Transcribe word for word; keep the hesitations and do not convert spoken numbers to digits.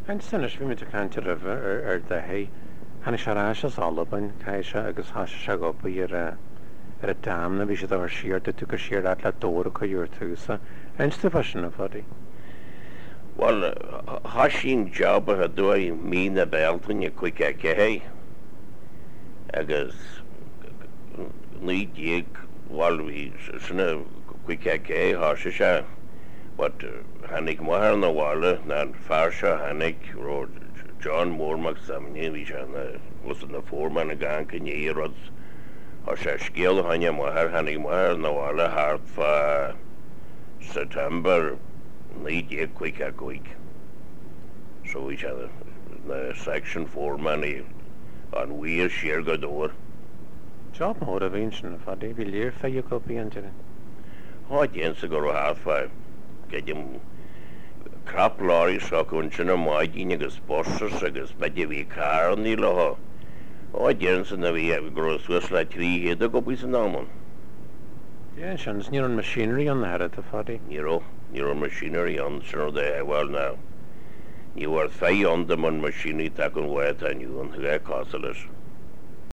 Ein sinnes bhí mit a cantir a bheith ar de hé Hanna se ráis as Alban caiise agus has se gopa ar a ar a dámna bhí sé ar siirta tú go siar le dóra chu dúir túsa einsta fashion na fadaí. Well, ha sin job a dói mí na beltain a quick a cehé agus ní díag wal hí sinna quick a cehé ha se se but hannig mar na wala na farsa hannig ro John Moormack samni vi jana was na foreman a gang kan ye rods har se skill hanya mar hannig mar na wala hart fa September need ye quick a quick so we had the section foreman on we share go door Job mór a bhíonn sin na fadaí bhí léir fe go bíonn ha jense go half five get him crap lorry so kunna maidine agus sponsors agus bedi vi car ní le ó jensen na vi gros le trí hé go bis náman. Yeah, sin ní an machinery an na a fadaí. Niro Niro machinery an sin de well now. Ní war fé an de man machinery tak an wet an you an ga costless.